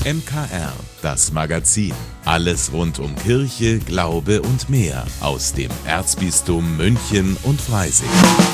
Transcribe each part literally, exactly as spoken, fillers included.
M K R, das Magazin. Alles rund um Kirche, Glaube und mehr aus dem Erzbistum München und Freising.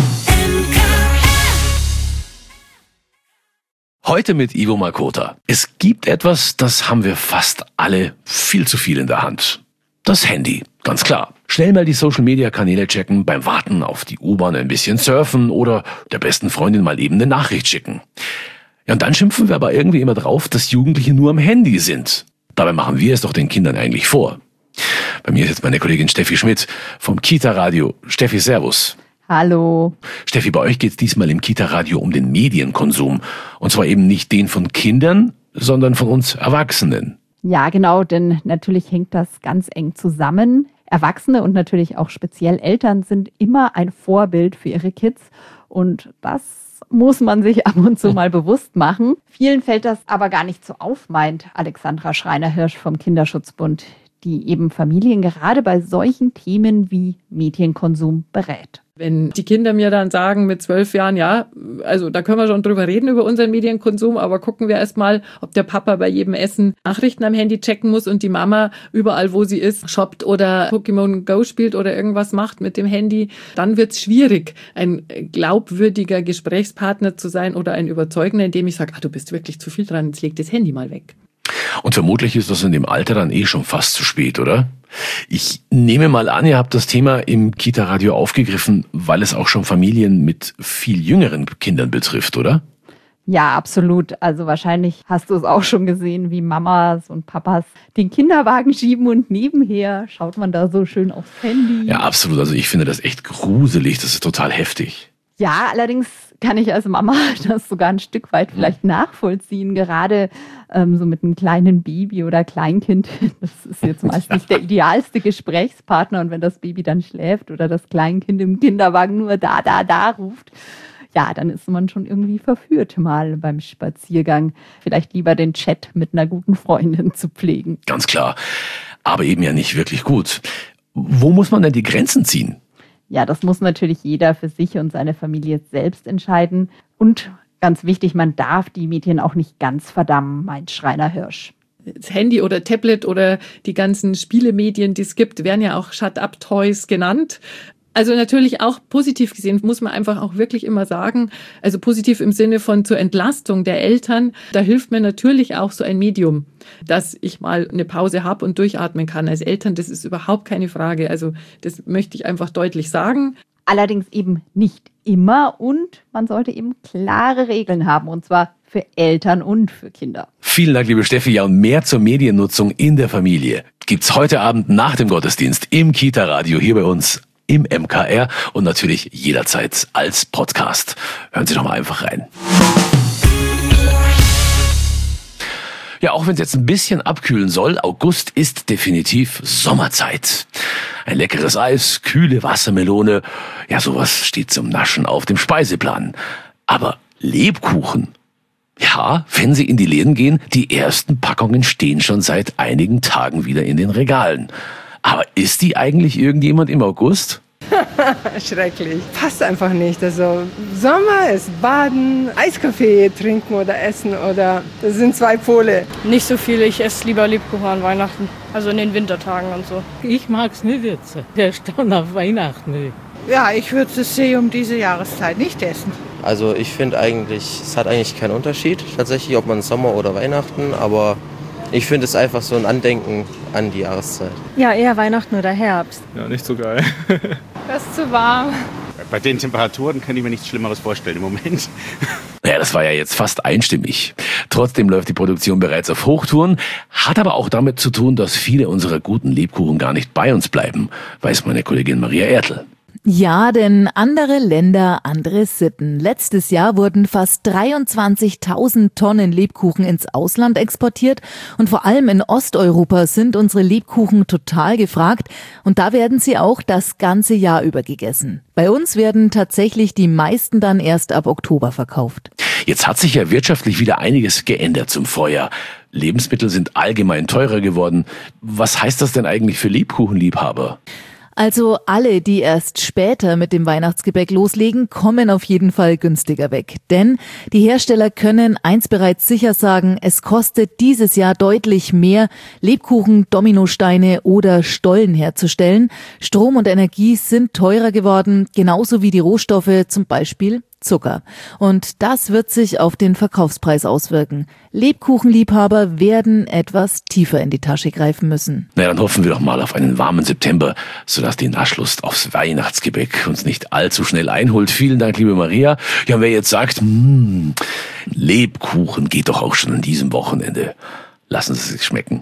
Heute mit Ivo Makota. Es gibt etwas, das haben wir fast alle viel zu viel in der Hand. Das Handy, ganz klar. Schnell mal die Social-Media-Kanäle checken, beim Warten auf die U-Bahn ein bisschen surfen oder der besten Freundin mal eben eine Nachricht schicken. Ja, und dann schimpfen wir aber irgendwie immer drauf, dass Jugendliche nur am Handy sind. Dabei machen wir es doch den Kindern eigentlich vor. Bei mir ist jetzt meine Kollegin Steffi Schmidt vom Kita-Radio. Steffi, servus. Hallo. Steffi, bei euch geht es diesmal im Kita-Radio um den Medienkonsum. Und zwar eben nicht den von Kindern, sondern von uns Erwachsenen. Ja, genau, denn natürlich hängt das ganz eng zusammen. Erwachsene und natürlich auch speziell Eltern sind immer ein Vorbild für ihre Kids. Und das muss man sich ab und zu mal bewusst machen. Vielen fällt das aber gar nicht so auf, meint Alexandra Schreiner-Hirsch vom Kinderschutzbund, die eben Familien gerade bei solchen Themen wie Medienkonsum berät. Wenn die Kinder mir dann sagen mit zwölf Jahren, ja, also da können wir schon drüber reden, über unseren Medienkonsum, aber gucken wir erst mal, ob der Papa bei jedem Essen Nachrichten am Handy checken muss und die Mama überall, wo sie ist, shoppt oder Pokémon Go spielt oder irgendwas macht mit dem Handy, dann wird's schwierig, ein glaubwürdiger Gesprächspartner zu sein oder ein überzeugender, indem ich sage, ah, du bist wirklich zu viel dran, jetzt leg das Handy mal weg. Und vermutlich ist das in dem Alter dann eh schon fast zu spät, oder? Ich nehme mal an, ihr habt das Thema im Kita-Radio aufgegriffen, weil es auch schon Familien mit viel jüngeren Kindern betrifft, oder? Ja, absolut. Also wahrscheinlich hast du es auch schon gesehen, wie Mamas und Papas den Kinderwagen schieben und nebenher schaut man da so schön aufs Handy. Ja, absolut. Also ich finde das echt gruselig. Das ist total heftig. Ja, allerdings kann ich als Mama das sogar ein Stück weit vielleicht nachvollziehen, gerade ähm, so mit einem kleinen Baby oder Kleinkind. Das ist jetzt meist nicht der idealste Gesprächspartner und wenn das Baby dann schläft oder das Kleinkind im Kinderwagen nur da, da, da ruft, ja, dann ist man schon irgendwie verführt, mal beim Spaziergang vielleicht lieber den Chat mit einer guten Freundin zu pflegen. Ganz klar, aber eben ja nicht wirklich gut. Wo muss man denn die Grenzen ziehen? Ja, das muss natürlich jeder für sich und seine Familie selbst entscheiden. Und ganz wichtig, man darf die Medien auch nicht ganz verdammen, meint Schreiner-Hirsch. Das Handy oder Tablet oder die ganzen Spielemedien, die es gibt, werden ja auch Shut-up-Toys genannt. Also natürlich auch positiv gesehen, muss man einfach auch wirklich immer sagen, also positiv im Sinne von zur Entlastung der Eltern, da hilft mir natürlich auch so ein Medium, dass ich mal eine Pause habe und durchatmen kann. Als Eltern, das ist überhaupt keine Frage, also das möchte ich einfach deutlich sagen. Allerdings eben nicht immer und man sollte eben klare Regeln haben und zwar für Eltern und für Kinder. Vielen Dank, liebe Steffi. Ja, und mehr zur Mediennutzung in der Familie gibt's heute Abend nach dem Gottesdienst im Kita-Radio hier bei uns im M K R und natürlich jederzeit als Podcast. Hören Sie doch mal einfach rein. Ja, auch wenn es jetzt ein bisschen abkühlen soll, August ist definitiv Sommerzeit. Ein leckeres Eis, kühle Wassermelone, ja, sowas steht zum Naschen auf dem Speiseplan. Aber Lebkuchen? Ja, wenn Sie in die Läden gehen, die ersten Packungen stehen schon seit einigen Tagen wieder in den Regalen. Aber isst die eigentlich irgendjemand im August? Schrecklich. Passt einfach nicht. Also Sommer ist Baden, Eiskaffee trinken oder essen oder das sind zwei Pole. Nicht so viel. Ich esse lieber Lebkuchen an Weihnachten. Also in den Wintertagen und so. Ich mag es nicht jetzt. Der Stau nach Weihnachten. Ja, ich würde das See um diese Jahreszeit nicht essen. Also ich finde eigentlich, es hat eigentlich keinen Unterschied tatsächlich, ob man Sommer oder Weihnachten, aber ich finde es einfach so ein Andenken an die Jahreszeit. Ja, eher Weihnachten oder Herbst. Ja, nicht so geil. Das ist zu warm. Bei den Temperaturen kann ich mir nichts Schlimmeres vorstellen im Moment. Ja, das war ja jetzt fast einstimmig. Trotzdem läuft die Produktion bereits auf Hochtouren, hat aber auch damit zu tun, dass viele unserer guten Lebkuchen gar nicht bei uns bleiben, weiß meine Kollegin Maria Ertl. Ja, denn andere Länder, andere Sitten. Letztes Jahr wurden fast dreiundzwanzigtausend Tonnen Lebkuchen ins Ausland exportiert und vor allem in Osteuropa sind unsere Lebkuchen total gefragt und da werden sie auch das ganze Jahr über gegessen. Bei uns werden tatsächlich die meisten dann erst ab Oktober verkauft. Jetzt hat sich ja wirtschaftlich wieder einiges geändert zum Vorjahr. Lebensmittel sind allgemein teurer geworden. Was heißt das denn eigentlich für Lebkuchenliebhaber? Also alle, die erst später mit dem Weihnachtsgebäck loslegen, kommen auf jeden Fall günstiger weg. Denn die Hersteller können eins bereits sicher sagen, es kostet dieses Jahr deutlich mehr, Lebkuchen, Dominosteine oder Stollen herzustellen. Strom und Energie sind teurer geworden, genauso wie die Rohstoffe, zum Beispiel Zucker. Und das wird sich auf den Verkaufspreis auswirken. Lebkuchenliebhaber werden etwas tiefer in die Tasche greifen müssen. Na, dann hoffen wir doch mal auf einen warmen September, sodass die Naschlust aufs Weihnachtsgebäck uns nicht allzu schnell einholt. Vielen Dank, liebe Maria. Ja, wer jetzt sagt, mh, Lebkuchen geht doch auch schon an diesem Wochenende. Lassen Sie es sich schmecken.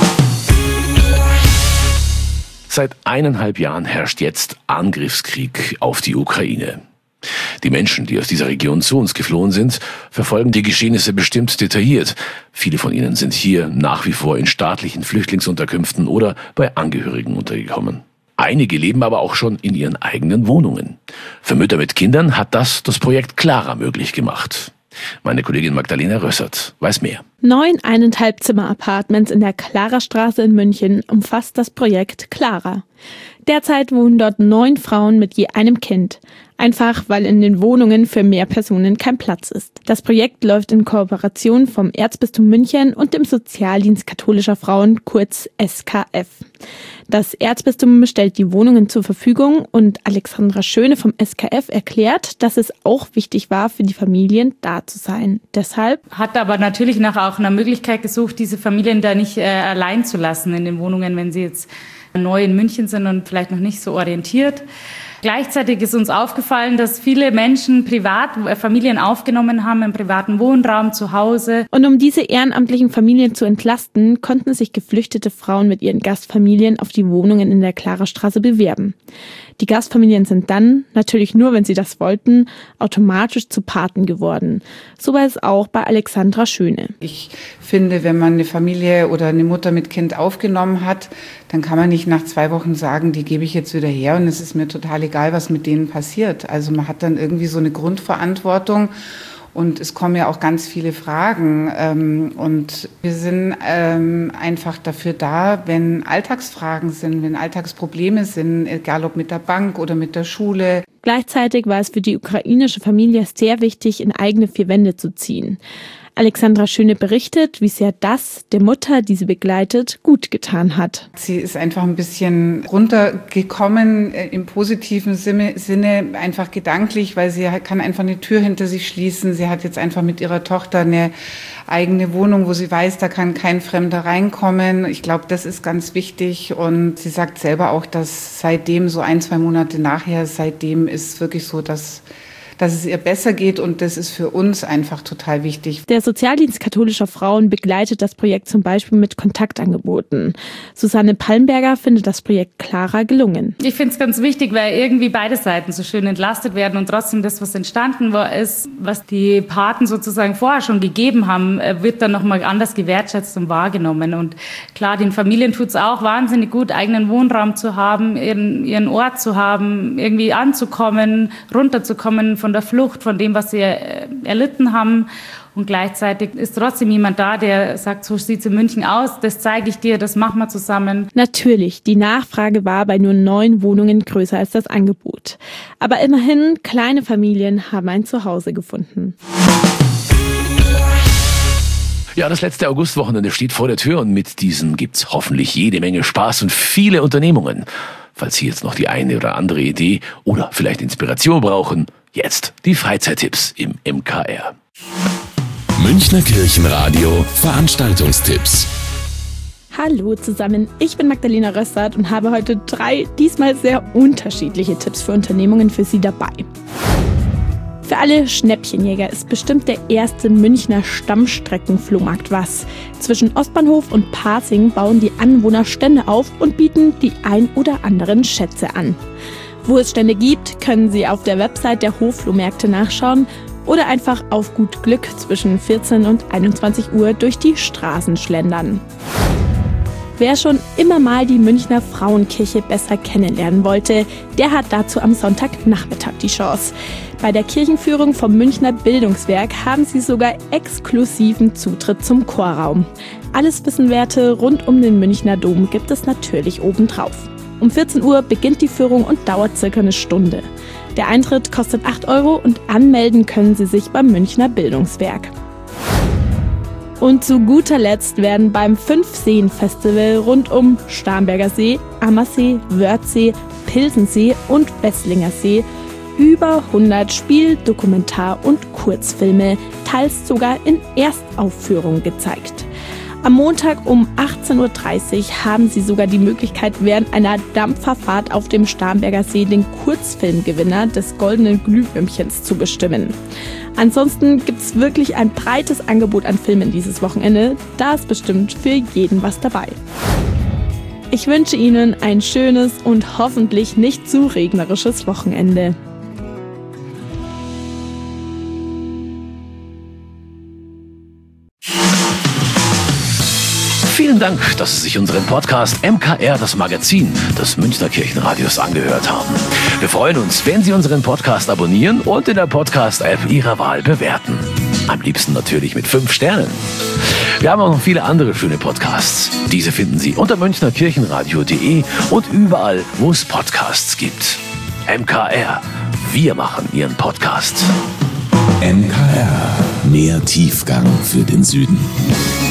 Seit eineinhalb Jahren herrscht jetzt Angriffskrieg auf die Ukraine. Die Menschen, die aus dieser Region zu uns geflohen sind, verfolgen die Geschehnisse bestimmt detailliert. Viele von ihnen sind hier nach wie vor in staatlichen Flüchtlingsunterkünften oder bei Angehörigen untergekommen. Einige leben aber auch schon in ihren eigenen Wohnungen. Für Mütter mit Kindern hat das das Projekt Clara möglich gemacht. Meine Kollegin Magdalena Rössert weiß mehr. Neun eineinhalb Zimmer-Apartments in der Klarastraße in München umfasst das Projekt Clara. Derzeit wohnen dort neun Frauen mit je einem Kind. Einfach, weil in den Wohnungen für mehr Personen kein Platz ist. Das Projekt läuft in Kooperation vom Erzbistum München und dem Sozialdienst katholischer Frauen, kurz S K F. Das Erzbistum stellt die Wohnungen zur Verfügung und Alexandra Schöne vom S K F erklärt, dass es auch wichtig war, für die Familien da zu sein. Deshalb hat aber natürlich nach auch einer Möglichkeit gesucht, diese Familien da nicht äh, allein zu lassen in den Wohnungen, wenn sie jetzt neu in München sind und vielleicht noch nicht so orientiert. Gleichzeitig ist uns aufgefallen, dass viele Menschen privat Familien aufgenommen haben im privaten Wohnraum zu Hause. Und um diese ehrenamtlichen Familien zu entlasten, konnten sich geflüchtete Frauen mit ihren Gastfamilien auf die Wohnungen in der Klarastraße bewerben. Die Gastfamilien sind dann, natürlich nur, wenn sie das wollten, automatisch zu Paten geworden. So war es auch bei Alexandra Schöne. Ich finde, wenn man eine Familie oder eine Mutter mit Kind aufgenommen hat, dann kann man nicht nach zwei Wochen sagen, die gebe ich jetzt wieder her und es ist mir total egal, was mit denen passiert. Also man hat dann irgendwie so eine Grundverantwortung. Und es kommen ja auch ganz viele Fragen. Ähm, und wir sind ähm, einfach dafür da, wenn Alltagsfragen sind, wenn Alltagsprobleme sind, egal ob mit der Bank oder mit der Schule. Gleichzeitig war es für die ukrainische Familie sehr wichtig, in eigene vier Wände zu ziehen. Alexandra Schöne berichtet, wie sehr das der Mutter, die sie begleitet, gut getan hat. Sie ist einfach ein bisschen runtergekommen äh, im positiven Sinne, Sinne, einfach gedanklich, weil sie kann einfach eine Tür hinter sich schließen. Sie hat jetzt einfach mit ihrer Tochter eine eigene Wohnung, wo sie weiß, da kann kein Fremder reinkommen. Ich glaube, das ist ganz wichtig. Und sie sagt selber auch, dass seitdem, so ein, zwei Monate nachher, seitdem ist wirklich so, dass dass es ihr besser geht und das ist für uns einfach total wichtig. Der Sozialdienst katholischer Frauen begleitet das Projekt zum Beispiel mit Kontaktangeboten. Susanne Palmberger findet das Projekt Clara gelungen. Ich finde es ganz wichtig, weil irgendwie beide Seiten so schön entlastet werden und trotzdem das, was entstanden war, ist, was die Paten sozusagen vorher schon gegeben haben, wird dann nochmal anders gewertschätzt und wahrgenommen. Und klar, den Familien tut es auch wahnsinnig gut, eigenen Wohnraum zu haben, ihren, ihren Ort zu haben, irgendwie anzukommen, runterzukommen von der Flucht, von dem, was sie erlitten haben. Und gleichzeitig ist trotzdem jemand da, der sagt, so sieht es in München aus, das zeige ich dir, das machen wir zusammen. Natürlich, die Nachfrage war bei nur neun Wohnungen größer als das Angebot. Aber immerhin, kleine Familien haben ein Zuhause gefunden. Ja, das letzte Augustwochenende steht vor der Tür und mit diesem gibt's hoffentlich jede Menge Spaß und viele Unternehmungen. Falls Sie jetzt noch die eine oder andere Idee oder vielleicht Inspiration brauchen, jetzt die Freizeittipps im M K R. Münchner Kirchenradio Veranstaltungstipps. Hallo zusammen, ich bin Magdalena Rössert und habe heute drei, diesmal sehr unterschiedliche Tipps für Unternehmungen für Sie dabei. Für alle Schnäppchenjäger ist bestimmt der erste Münchner Stammstreckenflohmarkt was. Zwischen Ostbahnhof und Pasing bauen die Anwohner Stände auf und bieten die ein oder anderen Schätze an. Wo es Stände gibt, können Sie auf der Website der Hofflohmärkte nachschauen oder einfach auf gut Glück zwischen vierzehn und einundzwanzig Uhr durch die Straßen schlendern. Wer schon immer mal die Münchner Frauenkirche besser kennenlernen wollte, der hat dazu am Sonntagnachmittag die Chance. Bei der Kirchenführung vom Münchner Bildungswerk haben sie sogar exklusiven Zutritt zum Chorraum. Alles Wissenwerte rund um den Münchner Dom gibt es natürlich obendrauf. Um vierzehn Uhr beginnt die Führung und dauert circa eine Stunde. Der Eintritt kostet acht Euro und anmelden können Sie sich beim Münchner Bildungswerk. Und zu guter Letzt werden beim Fünf-Seen-Festival rund um Starnberger See, Ammersee, Wörthsee, Pilsensee und Wesslinger See über hundert Spiel-, Dokumentar- und Kurzfilme, teils sogar in Erstaufführung gezeigt. Am Montag um achtzehn Uhr dreißig haben Sie sogar die Möglichkeit, während einer Dampferfahrt auf dem Starnberger See den Kurzfilmgewinner des Goldenen Glühwürmchens zu bestimmen. Ansonsten gibt es wirklich ein breites Angebot an Filmen dieses Wochenende. Da ist bestimmt für jeden was dabei. Ich wünsche Ihnen ein schönes und hoffentlich nicht zu regnerisches Wochenende. Vielen Dank, dass Sie sich unseren Podcast M K R, das Magazin des Münchner Kirchenradios, angehört haben. Wir freuen uns, wenn Sie unseren Podcast abonnieren und in der Podcast-App Ihrer Wahl bewerten. Am liebsten natürlich mit fünf Sternen. Wir haben auch noch viele andere schöne Podcasts. Diese finden Sie unter münchner kirchenradio punkt de und überall, wo es Podcasts gibt. M K R, wir machen Ihren Podcast. M K R, mehr Tiefgang für den Süden.